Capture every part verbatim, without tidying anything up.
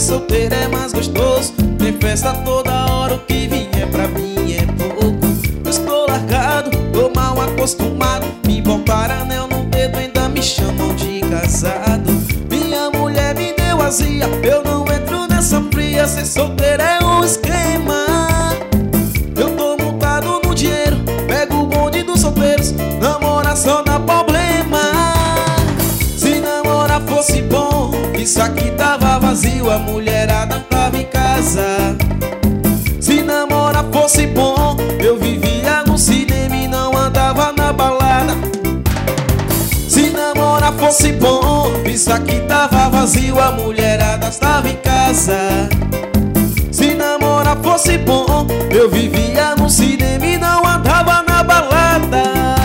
solteiro é mais gostoso. Tem festa toda hora, o que vier pra mim é pouco. Eu estou largado, tô mal acostumado. Me botaram anel no dedo, ainda me chamam de casado. Minha mulher me deu azia, eu não entro nessa fria. Ser solteiro é um esquema. Eu tô montado no dinheiro, pego o bonde dos solteiros. Namorar só dá problema. Se namorar fosse bom, isso aqui tava vazio, a mulherada tava em casa. Se namorar fosse bom, eu vivia no cinema e não andava na balada. Se namorar fosse bom, isso aqui tava vazio, a mulherada estava em casa. Se namorar fosse bom, eu vivia no cinema e não andava na balada.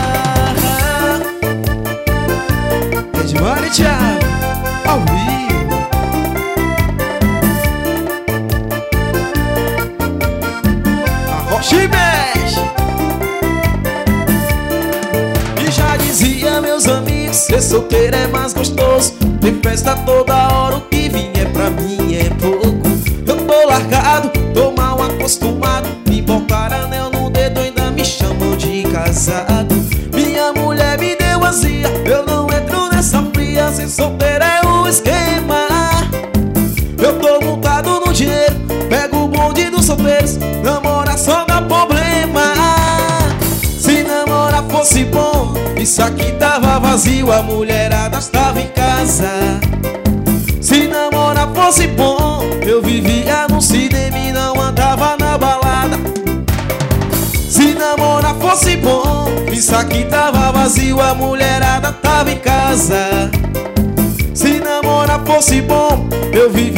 Edmar e Thiago, ao vivo. Arrocha e mexe. E já dizia meus amigos, ser solteiro é mais gostoso. Tem festa toda hora, o que vier pra mim é pouco. Eu tô largado, tô mal acostumado. Me botaram anel no dedo, ainda me chamam de casado. Minha mulher me deu azia, eu não entro nessa fria. Ser solteiro é um esquema. Eu tô montado no dinheiro, pego o bonde dos solteiros. Namorar só dá problema. Se namorar fosse bom, isso aqui tava vazio, a mulherada estava em casa. Se namorar fosse bom, eu vivia no cinema e não andava na balada. Se namorar fosse bom, isso aqui tava vazio, a mulherada tava em casa. Se namorar fosse bom, eu vivia